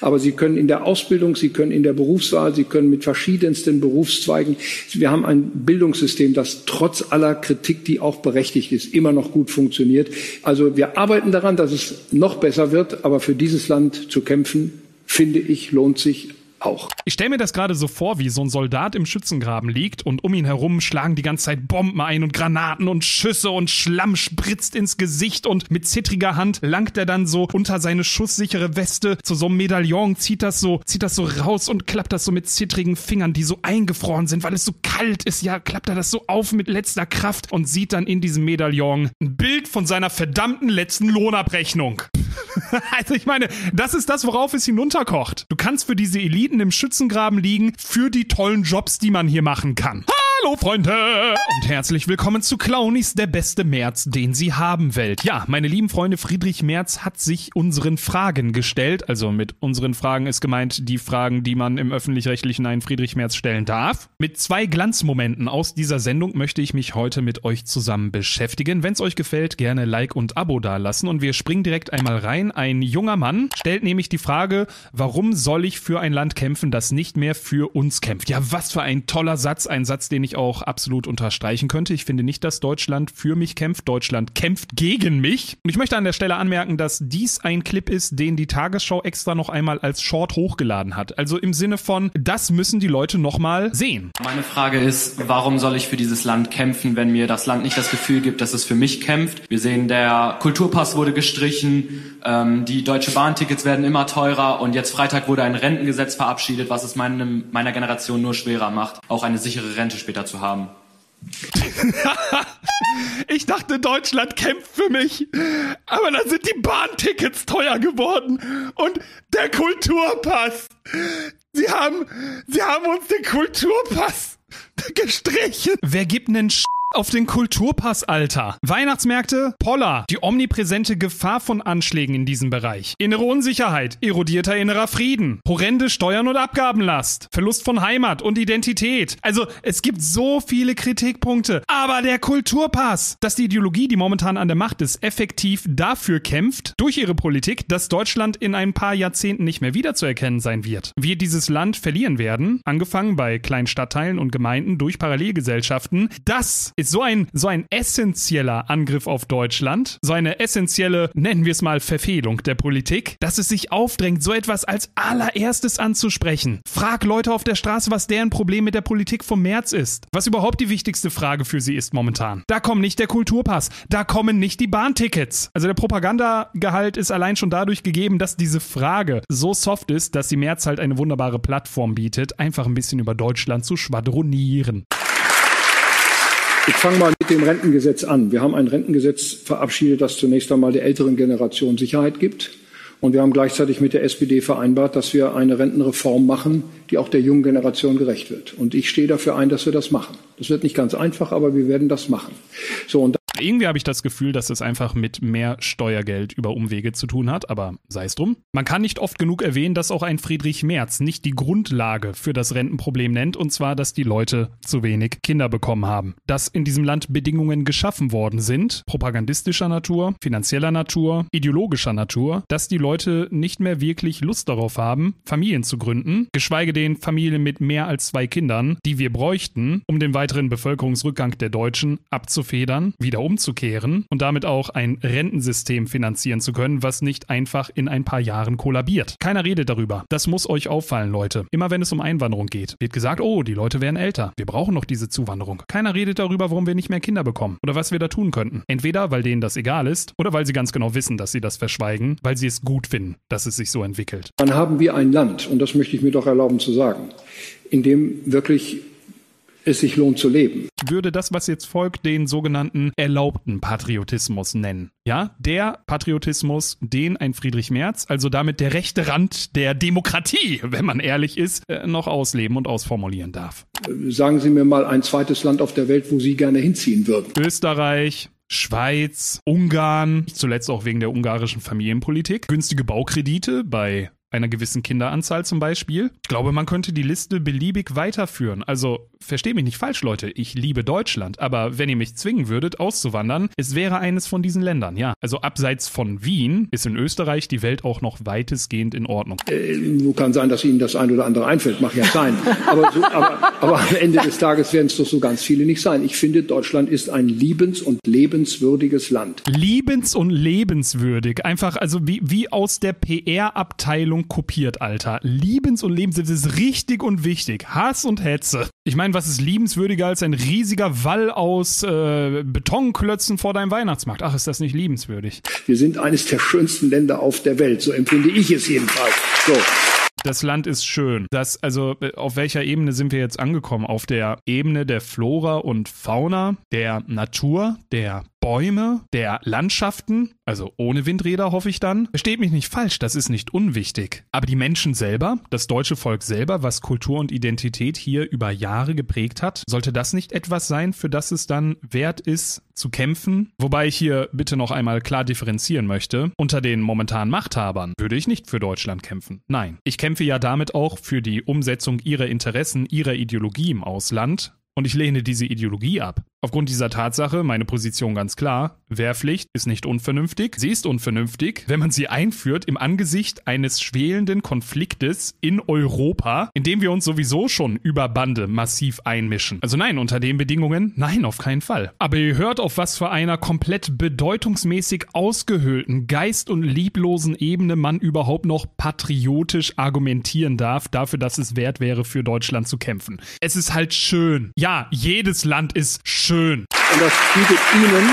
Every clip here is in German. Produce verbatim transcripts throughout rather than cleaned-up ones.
Aber Sie können in der Ausbildung, Sie können in der Berufswahl, Sie können mit verschiedensten Berufszweigen. Wir haben ein Bildungssystem, das trotz aller Kritik, die auch berechtigt ist, immer noch gut funktioniert. Also wir arbeiten daran, dass es noch besser wird. Aber für dieses Land zu kämpfen, finde ich, lohnt sich auch. Ich stelle mir das gerade so vor, wie so ein Soldat im Schützengraben liegt und um ihn herum schlagen die ganze Zeit Bomben ein und Granaten und Schüsse und Schlamm spritzt ins Gesicht und mit zittriger Hand langt er dann so unter seine schusssichere Weste zu so einem Medaillon, zieht das so, zieht das so raus und klappt das so mit zittrigen Fingern, die so eingefroren sind, weil es so kalt ist, ja, klappt er das so auf mit letzter Kraft und sieht dann in diesem Medaillon ein Bild von seiner verdammten letzten Lohnabrechnung. Also ich meine, das ist das, worauf es hinunterkocht. Du kannst für diese Eliten im Schützengraben liegen, für die tollen Jobs, die man hier machen kann. Hallo Freunde und herzlich willkommen zu Clownies, der beste März, den Sie haben Welt. Ja, meine lieben Freunde, Friedrich Merz hat sich unseren Fragen gestellt. Also mit unseren Fragen ist gemeint die Fragen, die man im Öffentlich-Rechtlichen einen Friedrich Merz stellen darf. Mit zwei Glanzmomenten aus dieser Sendung möchte ich mich heute mit euch zusammen beschäftigen. Wenn es euch gefällt, gerne Like und Abo dalassen und wir springen direkt einmal rein. Ein junger Mann stellt nämlich die Frage, warum soll ich für ein Land kämpfen, das nicht mehr für uns kämpft? Ja, was für ein toller Satz, ein Satz, den ich auch absolut unterstreichen könnte. Ich finde nicht, dass Deutschland für mich kämpft. Deutschland kämpft gegen mich. Und ich möchte an der Stelle anmerken, dass dies ein Clip ist, den die Tagesschau extra noch einmal als Short hochgeladen hat. Also im Sinne von, das müssen die Leute nochmal sehen. Meine Frage ist, warum soll ich für dieses Land kämpfen, wenn mir das Land nicht das Gefühl gibt, dass es für mich kämpft? Wir sehen, der Kulturpass wurde gestrichen, ähm, die Deutsche Bahn-Tickets werden immer teurer und jetzt Freitag wurde ein Rentengesetz verabschiedet, was es meinem, meiner Generation nur schwerer macht, auch eine sichere Rente später zu haben. Ich dachte, Deutschland kämpft für mich, aber dann sind die Bahntickets teuer geworden und der Kulturpass. Sie haben, sie haben uns den Kulturpass gestrichen. Wer gibt nen Sch auf den Kulturpass, Alter? Weihnachtsmärkte, Poller, die omnipräsente Gefahr von Anschlägen in diesem Bereich. Innere Unsicherheit, erodierter innerer Frieden, horrende Steuern- und Abgabenlast, Verlust von Heimat und Identität. Also, es gibt so viele Kritikpunkte. Aber der Kulturpass, dass die Ideologie, die momentan an der Macht ist, effektiv dafür kämpft, durch ihre Politik, dass Deutschland in ein paar Jahrzehnten nicht mehr wiederzuerkennen sein wird. Wir dieses Land verlieren werden, angefangen bei kleinen Stadtteilen und Gemeinden durch Parallelgesellschaften. Das ist so ein, so ein essentieller Angriff auf Deutschland, so eine essentielle, nennen wir es mal, Verfehlung der Politik, dass es sich aufdrängt, so etwas als allererstes anzusprechen. Frag Leute auf der Straße, was deren Problem mit der Politik vom März ist. Was überhaupt die wichtigste Frage für sie ist momentan. Da kommt nicht der Kulturpass, da kommen nicht die Bahntickets. Also der Propagandagehalt ist allein schon dadurch gegeben, dass diese Frage so soft ist, dass sie Merz halt eine wunderbare Plattform bietet, einfach ein bisschen über Deutschland zu schwadronieren. Ich fange mal mit dem Rentengesetz an. Wir haben ein Rentengesetz verabschiedet, das zunächst einmal der älteren Generation Sicherheit gibt. Und wir haben gleichzeitig mit der S P D vereinbart, dass wir eine Rentenreform machen, die auch der jungen Generation gerecht wird. Und ich stehe dafür ein, dass wir das machen. Das wird nicht ganz einfach, aber wir werden das machen. So, und irgendwie habe ich das Gefühl, dass es einfach mit mehr Steuergeld über Umwege zu tun hat, aber sei es drum. Man kann nicht oft genug erwähnen, dass auch ein Friedrich Merz nicht die Grundlage für das Rentenproblem nennt, und zwar, dass die Leute zu wenig Kinder bekommen haben. Dass in diesem Land Bedingungen geschaffen worden sind, propagandistischer Natur, finanzieller Natur, ideologischer Natur, dass die Leute nicht mehr wirklich Lust darauf haben, Familien zu gründen, geschweige denn Familien mit mehr als zwei Kindern, die wir bräuchten, um den weiteren Bevölkerungsrückgang der Deutschen abzufedern, wieder umzukehren und damit auch ein Rentensystem finanzieren zu können, was nicht einfach in ein paar Jahren kollabiert. Keiner redet darüber. Das muss euch auffallen, Leute. Immer wenn es um Einwanderung geht, wird gesagt, oh, die Leute werden älter. Wir brauchen noch diese Zuwanderung. Keiner redet darüber, warum wir nicht mehr Kinder bekommen oder was wir da tun könnten. Entweder, weil denen das egal ist oder weil sie ganz genau wissen, dass sie das verschweigen, weil sie es gut finden, dass es sich so entwickelt. Dann haben wir ein Land, und das möchte ich mir doch erlauben zu sagen, in dem wirklich es sich lohnt zu leben. Würde das, was jetzt folgt, den sogenannten erlaubten Patriotismus nennen. Ja, der Patriotismus, den ein Friedrich Merz, also damit der rechte Rand der Demokratie, wenn man ehrlich ist, noch ausleben und ausformulieren darf. Sagen Sie mir mal ein zweites Land auf der Welt, wo Sie gerne hinziehen würden. Österreich, Schweiz, Ungarn, zuletzt auch wegen der ungarischen Familienpolitik, günstige Baukredite bei einer gewissen Kinderanzahl zum Beispiel. Ich glaube, man könnte die Liste beliebig weiterführen. Also, versteht mich nicht falsch, Leute, ich liebe Deutschland, aber wenn ihr mich zwingen würdet, auszuwandern, es wäre eines von diesen Ländern, ja. Also abseits von Wien ist in Österreich die Welt auch noch weitestgehend in Ordnung. Äh, kann sein, dass Ihnen das ein oder andere einfällt, mag ja sein. Aber, so, aber, aber am Ende des Tages werden es doch so ganz viele nicht sein. Ich finde, Deutschland ist ein liebens- und lebenswürdiges Land. Liebens- und lebenswürdig. Einfach, also wie, wie aus der P R-Abteilung kopiert, Alter. Liebens- und lebenswürdig ist richtig und wichtig. Hass und Hetze. Ich meine, was ist liebenswürdiger als ein riesiger Wall aus äh, Betonklötzen vor deinem Weihnachtsmarkt? Ach, ist das nicht liebenswürdig? Wir sind eines der schönsten Länder auf der Welt. So empfinde ich es jedenfalls. So. Das Land ist schön. Das, also, auf welcher Ebene sind wir jetzt angekommen? Auf der Ebene der Flora und Fauna, der Natur, der Bäume, der Landschaften, also ohne Windräder hoffe ich dann. Versteht mich nicht falsch, das ist nicht unwichtig. Aber die Menschen selber, das deutsche Volk selber, was Kultur und Identität hier über Jahre geprägt hat, sollte das nicht etwas sein, für das es dann wert ist, zu kämpfen? Wobei ich hier bitte noch einmal klar differenzieren möchte. Unter den momentanen Machthabern würde ich nicht für Deutschland kämpfen. Nein. Ich kämpfe ja damit auch für die Umsetzung ihrer Interessen, ihrer Ideologie im Ausland. Und ich lehne diese Ideologie ab. Aufgrund dieser Tatsache, meine Position ganz klar, Wehrpflicht ist nicht unvernünftig. Sie ist unvernünftig, wenn man sie einführt im Angesicht eines schwelenden Konfliktes in Europa, in dem wir uns sowieso schon über Bande massiv einmischen. Also nein, unter den Bedingungen, nein, auf keinen Fall. Aber ihr hört, auf was für einer komplett bedeutungsmäßig ausgehöhlten, geist- und lieblosen Ebene man überhaupt noch patriotisch argumentieren darf, dafür, dass es wert wäre, für Deutschland zu kämpfen. Es ist halt schön. Ja, jedes Land ist schön. Und das bietet Ihnen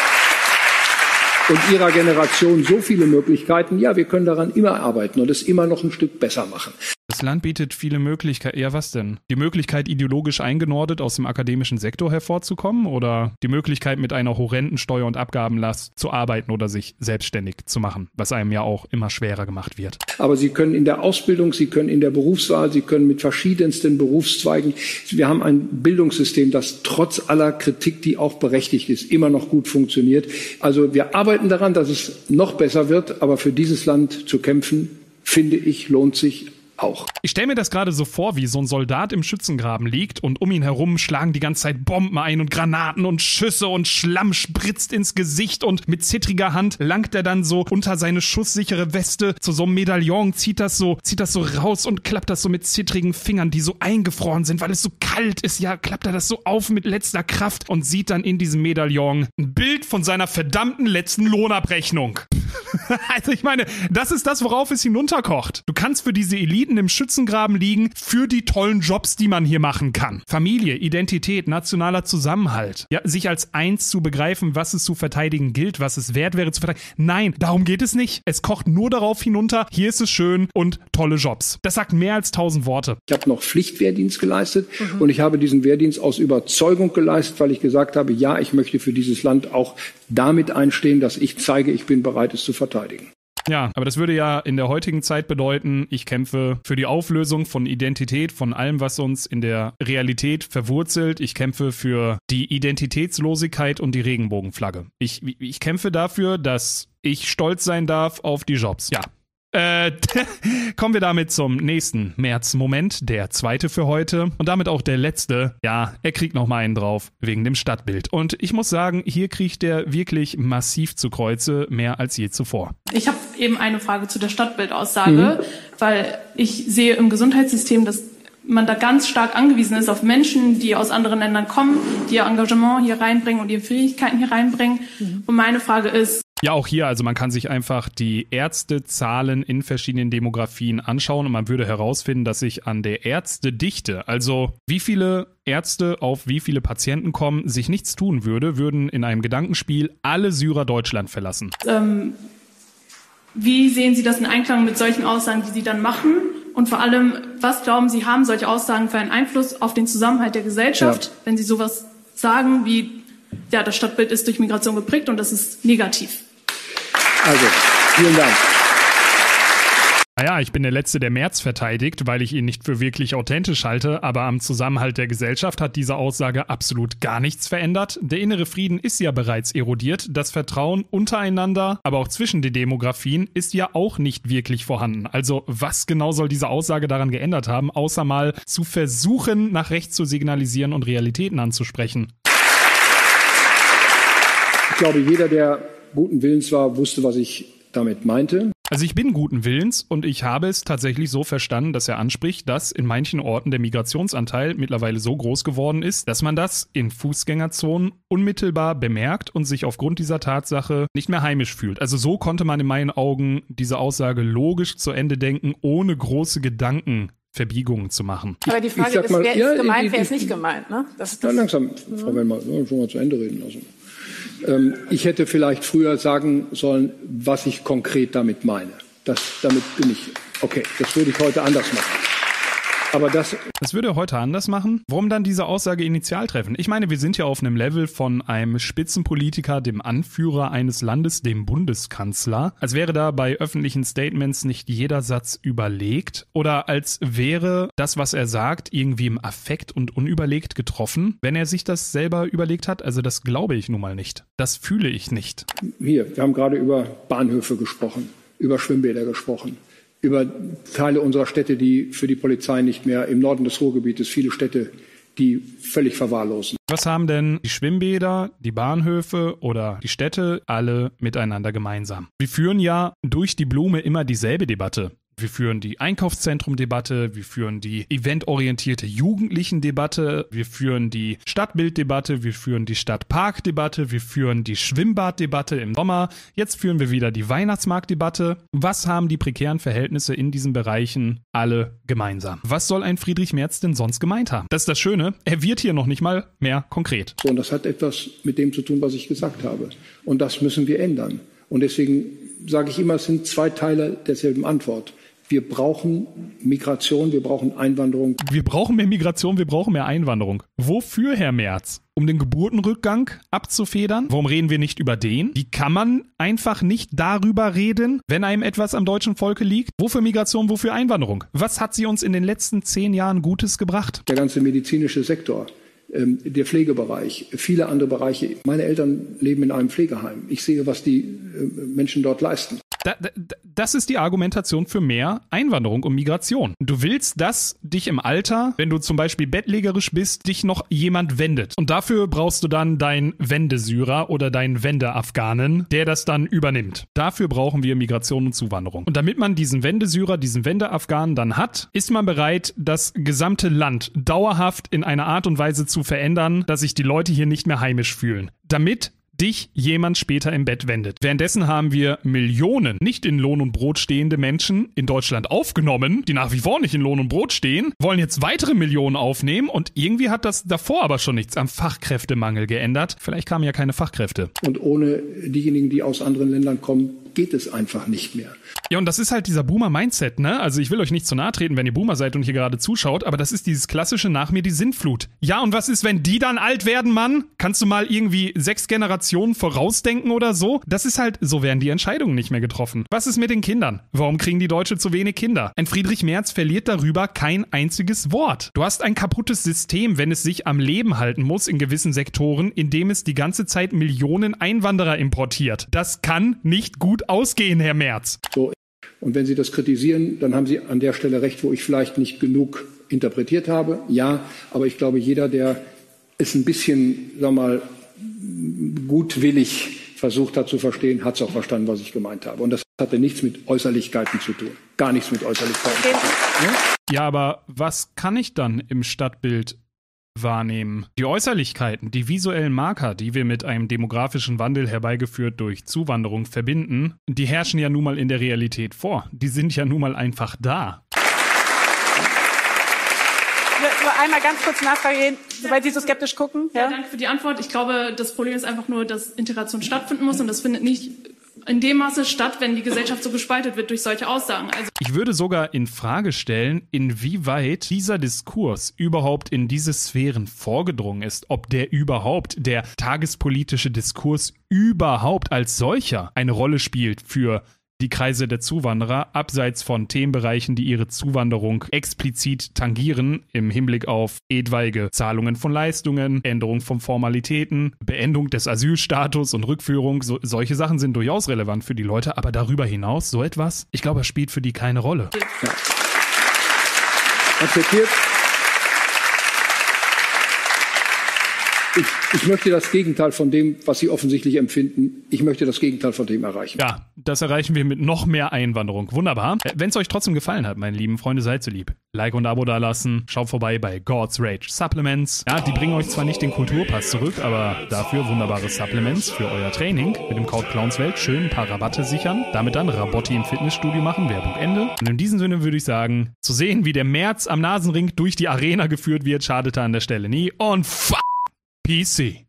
und Ihrer Generation so viele Möglichkeiten. Ja, wir können daran immer arbeiten und es immer noch ein Stück besser machen. Das Land bietet viele Möglichkeiten. Ja, was denn? Die Möglichkeit, ideologisch eingenordet aus dem akademischen Sektor hervorzukommen oder die Möglichkeit, mit einer horrenden Steuer- und Abgabenlast zu arbeiten oder sich selbstständig zu machen, was einem ja auch immer schwerer gemacht wird. Aber Sie können in der Ausbildung, Sie können in der Berufswahl, Sie können mit verschiedensten Berufszweigen. Wir haben ein Bildungssystem, das trotz aller Kritik, die auch berechtigt ist, immer noch gut funktioniert. Also wir arbeiten daran, dass es noch besser wird, aber für dieses Land zu kämpfen, finde ich, lohnt sich auch. Ich stelle mir das gerade so vor, wie so ein Soldat im Schützengraben liegt und um ihn herum schlagen die ganze Zeit Bomben ein und Granaten und Schüsse und Schlamm spritzt ins Gesicht und mit zittriger Hand langt er dann so unter seine schusssichere Weste zu so einem Medaillon, zieht das so, zieht das so raus und klappt das so mit zittrigen Fingern, die so eingefroren sind, weil es so kalt ist, ja, klappt er das so auf mit letzter Kraft und sieht dann in diesem Medaillon ein Bild von seiner verdammten letzten Lohnabrechnung. Also ich meine, das ist das, worauf es hinunterkocht. Du kannst für diese Eliten im Schützengraben liegen, für die tollen Jobs, die man hier machen kann. Familie, Identität, nationaler Zusammenhalt. Ja, sich als eins zu begreifen, was es zu verteidigen gilt, was es wert wäre zu verteidigen. Nein, darum geht es nicht. Es kocht nur darauf hinunter, hier ist es schön und tolle Jobs. Das sagt mehr als tausend Worte. Ich habe noch Pflichtwehrdienst geleistet mhm. und ich habe diesen Wehrdienst aus Überzeugung geleistet, weil ich gesagt habe, ja, ich möchte für dieses Land auch damit einstehen, dass ich zeige, ich bin bereit, es zu verteidigen. Ja, aber das würde ja in der heutigen Zeit bedeuten, ich kämpfe für die Auflösung von Identität, von allem, was uns in der Realität verwurzelt. Ich kämpfe für die Identitätslosigkeit und die Regenbogenflagge. Ich, ich kämpfe dafür, dass ich stolz sein darf auf die Jobs. Ja. Äh, kommen wir damit zum nächsten März-Moment, der zweite für heute und damit auch der letzte. Ja, er kriegt noch mal einen drauf, wegen dem Stadtbild. Und ich muss sagen, hier kriegt er wirklich massiv zu Kreuze, mehr als je zuvor. Ich habe eben eine Frage zu der Stadtbildaussage, mhm. weil ich sehe im Gesundheitssystem, dass man da ganz stark angewiesen ist auf Menschen, die aus anderen Ländern kommen, die ihr Engagement hier reinbringen und ihre Fähigkeiten hier reinbringen. Mhm. Und meine Frage ist, ja, auch hier, also man kann sich einfach die Ärztezahlen in verschiedenen Demografien anschauen und man würde herausfinden, dass sich an der Ärztedichte, also wie viele Ärzte auf wie viele Patienten kommen, sich nichts tun würde, würden in einem Gedankenspiel alle Syrer Deutschland verlassen. Ähm, wie sehen Sie das in Einklang mit solchen Aussagen, die Sie dann machen? Und vor allem, was glauben Sie, haben solche Aussagen für einen Einfluss auf den Zusammenhalt der Gesellschaft, ja. wenn Sie sowas sagen wie, ja, das Stadtbild ist durch Migration geprägt und das ist negativ? Also, vielen Dank. Naja, ich bin der Letzte, der Merz verteidigt, weil ich ihn nicht für wirklich authentisch halte, aber am Zusammenhalt der Gesellschaft hat diese Aussage absolut gar nichts verändert. Der innere Frieden ist ja bereits erodiert, das Vertrauen untereinander, aber auch zwischen den Demografien ist ja auch nicht wirklich vorhanden. Also was genau soll diese Aussage daran geändert haben, außer mal zu versuchen, nach rechts zu signalisieren und Realitäten anzusprechen? Ich glaube, jeder, der guten Willens war, wusste, was ich damit meinte. Also ich bin guten Willens und ich habe es tatsächlich so verstanden, dass er anspricht, dass in manchen Orten der Migrationsanteil mittlerweile so groß geworden ist, dass man das in Fußgängerzonen unmittelbar bemerkt und sich aufgrund dieser Tatsache nicht mehr heimisch fühlt. Also so konnte man in meinen Augen diese Aussage logisch zu Ende denken, ohne große Gedankenverbiegungen zu machen. Aber die Frage ist, mal, wer ja, ist gemeint, ich, wer ich, ist nicht gemeint, ne? Das ist das. Ja, langsam, Frau Wellmer, schon mal zu Ende reden lassen. Ähm, ich hätte vielleicht früher sagen sollen, was ich konkret damit meine. Das, damit bin ich, okay, das würde ich heute anders machen. Aber das... Das würde er heute anders machen? Warum dann diese Aussage initial treffen? Ich meine, wir sind ja auf einem Level von einem Spitzenpolitiker, dem Anführer eines Landes, dem Bundeskanzler. Als wäre da bei öffentlichen Statements nicht jeder Satz überlegt oder als wäre das, was er sagt, irgendwie im Affekt und unüberlegt getroffen, wenn er sich das selber überlegt hat. Also das glaube ich nun mal nicht. Das fühle ich nicht. Hier, wir haben gerade über Bahnhöfe gesprochen, über Schwimmbäder gesprochen, über Teile unserer Städte, die für die Polizei nicht mehr, im Norden des Ruhrgebietes, viele Städte, die völlig verwahrlosen. Was haben denn die Schwimmbäder, die Bahnhöfe oder die Städte alle miteinander gemeinsam? Wir führen ja durch die Blume immer dieselbe Debatte. Wir führen die Einkaufszentrum-Debatte, wir führen die eventorientierte Jugendlichen-Debatte, wir führen die Stadtbild-Debatte, wir führen die Stadtpark-Debatte, wir führen die Schwimmbad-Debatte im Sommer, jetzt führen wir wieder die Weihnachtsmarkt-Debatte. Was haben die prekären Verhältnisse in diesen Bereichen alle gemeinsam? Was soll ein Friedrich Merz denn sonst gemeint haben? Das ist das Schöne, er wird hier noch nicht mal mehr konkret. So, und das hat etwas mit dem zu tun, was ich gesagt habe. Und das müssen wir ändern. Und deswegen sage ich immer, es sind zwei Teile derselben Antwort. Wir brauchen Migration, wir brauchen Einwanderung. Wir brauchen mehr Migration, wir brauchen mehr Einwanderung. Wofür, Herr Merz? Um den Geburtenrückgang abzufedern? Warum reden wir nicht über den? Wie kann man einfach nicht darüber reden, wenn einem etwas am deutschen Volke liegt? Wofür Migration, wofür Einwanderung? Was hat sie uns in den letzten zehn Jahren Gutes gebracht? Der ganze medizinische Sektor, ähm, der Pflegebereich, viele andere Bereiche. Meine Eltern leben in einem Pflegeheim. Ich sehe, was die äh, Menschen dort leisten. Da, da, das ist die Argumentation für mehr Einwanderung und Migration. Du willst, dass dich im Alter, wenn du zum Beispiel bettlägerisch bist, dich noch jemand wendet. Und dafür brauchst du dann deinen Wendesyrer oder deinen Wendeafghanen, der das dann übernimmt. Dafür brauchen wir Migration und Zuwanderung. Und damit man diesen Wendesyrer, diesen Wendeafghanen dann hat, ist man bereit, das gesamte Land dauerhaft in einer Art und Weise zu verändern, dass sich die Leute hier nicht mehr heimisch fühlen. Damit dich jemand später im Bett wendet. Währenddessen haben wir Millionen nicht in Lohn und Brot stehende Menschen in Deutschland aufgenommen, die nach wie vor nicht in Lohn und Brot stehen, wollen jetzt weitere Millionen aufnehmen und irgendwie hat das davor aber schon nichts am Fachkräftemangel geändert. Vielleicht kamen ja keine Fachkräfte. Und ohne diejenigen, die aus anderen Ländern kommen, geht es einfach nicht mehr. Ja, und das ist halt dieser Boomer-Mindset, ne? Also ich will euch nicht zu nahe treten, wenn ihr Boomer seid und hier gerade zuschaut, aber das ist dieses klassische nach mir die Sintflut. Ja, und was ist, wenn die dann alt werden, Mann? Kannst du mal irgendwie sechs Generationen vorausdenken oder so? Das ist halt, so werden die Entscheidungen nicht mehr getroffen. Was ist mit den Kindern? Warum kriegen die Deutsche zu wenig Kinder? Ein Friedrich Merz verliert darüber kein einziges Wort. Du hast ein kaputtes System, wenn es sich am Leben halten muss in gewissen Sektoren, indem es die ganze Zeit Millionen Einwanderer importiert. Das kann nicht gut ausgehen, Herr Merz. So. Und wenn Sie das kritisieren, dann haben Sie an der Stelle recht, wo ich vielleicht nicht genug interpretiert habe. Ja, aber ich glaube, jeder, der es ein bisschen, sag mal, gutwillig versucht hat zu verstehen, hat es auch verstanden, was ich gemeint habe. Und das hatte nichts mit Äußerlichkeiten zu tun. Gar nichts mit Äußerlichkeiten zu tun. Ja, aber was kann ich dann im Stadtbild wahrnehmen? Die Äußerlichkeiten, die visuellen Marker, die wir mit einem demografischen Wandel herbeigeführt durch Zuwanderung verbinden, die herrschen ja nun mal in der Realität vor. Die sind ja nun mal einfach da. Nur einmal ganz kurz nachfragen, weil Sie so skeptisch gucken. Ja? Ja, danke für die Antwort. Ich glaube, das Problem ist einfach nur, dass Integration stattfinden muss und das findet nicht in dem Maße statt, wenn die Gesellschaft so gespalten wird durch solche Aussagen. Also ich würde sogar in Frage stellen, inwieweit dieser Diskurs überhaupt in diese Sphären vorgedrungen ist, ob der überhaupt, der tagespolitische Diskurs überhaupt als solcher eine Rolle spielt für die Kreise der Zuwanderer, abseits von Themenbereichen, die ihre Zuwanderung explizit tangieren, im Hinblick auf etwaige Zahlungen von Leistungen, Änderung von Formalitäten, Beendung des Asylstatus und Rückführung. So, solche Sachen sind durchaus relevant für die Leute, aber darüber hinaus so etwas, ich glaube, das spielt für die keine Rolle. Ja. Akzeptiert. Ich, ich möchte das Gegenteil von dem, was Sie offensichtlich empfinden. Ich möchte das Gegenteil von dem erreichen. Ja, das erreichen wir mit noch mehr Einwanderung. Wunderbar. Wenn es euch trotzdem gefallen hat, meine lieben Freunde, seid so lieb. Like und Abo dalassen. Schaut vorbei bei God's Rage Supplements. Ja, die bringen euch zwar nicht den Kulturpass zurück, aber dafür wunderbare Supplements für euer Training. Mit dem Code Clownswelt schön ein paar Rabatte sichern. Damit dann Rabotti im Fitnessstudio machen. Werbung Ende. Und in diesem Sinne würde ich sagen, zu sehen, wie der März am Nasenring durch die Arena geführt wird, schadete an der Stelle nie. Und fuck P C.